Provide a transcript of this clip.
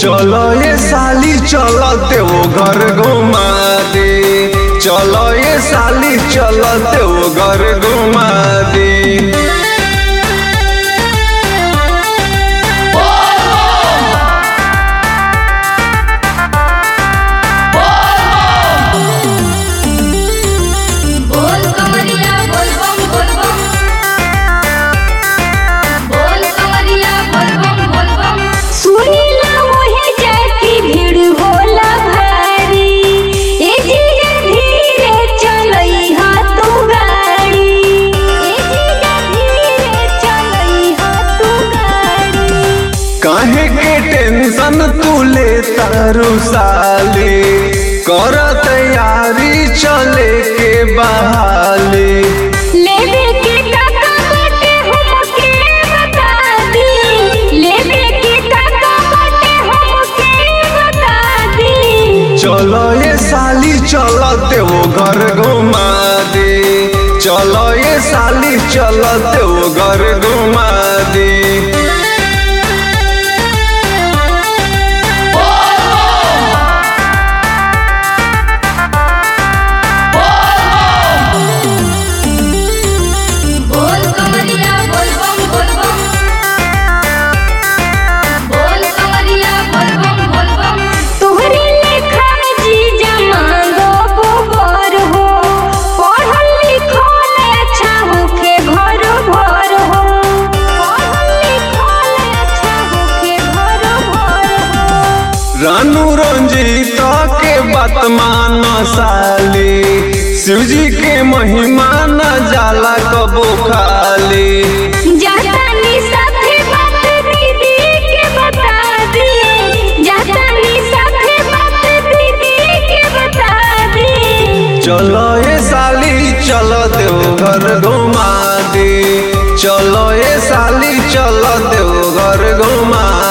चलो ये साली चलते वो घर घुमा दे, चलो ये साली चलते वो घर घुमा दे। काहे के टेंशन तू ले तारू साली, कर तैयारी चले के बहाली। लेवे के टाका बाटे हमके बता दी, लेवे के टाका बाटे हमके बता दी। चलो ये साली चलते वो घर घुमा दे, चलो ये साली चलते वो घर घुमा दे। रानू रंजीत के बात मान साली, शिवजी के महिमा न जाला कबो खाली। जातानी साथे बात दीदी के बता दी, जातानी साथे बात दीदी के बता दी। चलो ये साली चलो देव घर घुमा दे, चलो ये साली चलो देव घर घुमा